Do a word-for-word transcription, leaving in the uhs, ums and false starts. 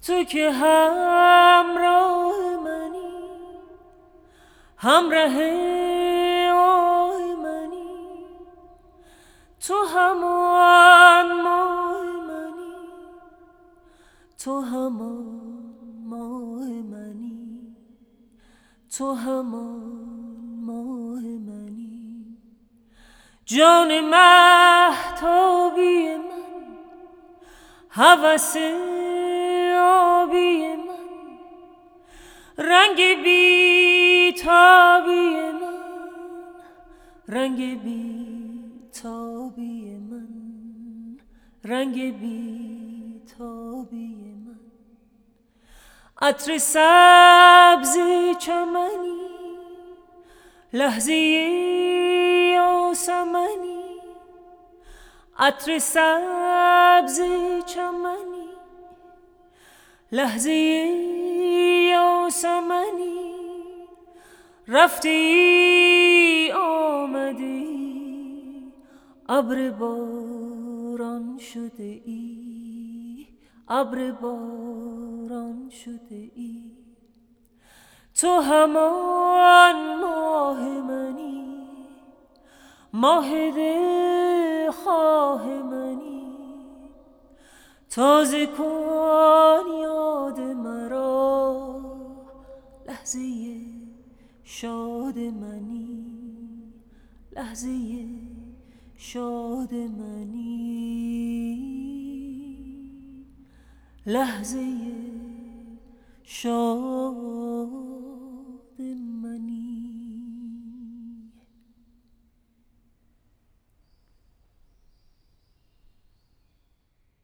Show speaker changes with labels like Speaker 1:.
Speaker 1: تو که همراه منی، همراه آه منی، تو همان ماه منی، تو همان ماه منی، تو همان ماه منی. جان مهتابی من، هوس آبی من، رنگ بی تابی من، رنگ بی تابی من، رنگ بی تابی من. عطر سبز چمنی، لحظه یاسمنی، عطر سبز چمنی، لحظه یاسمنی، رفتی آمدی، ابر باران شده ای، ابر باران شده ای. تو همان ماه منی، ماه دل خواه منی، تازه کن یاد مرا، لحظه شاد منی، لحظه شاد منی، لحظه شاد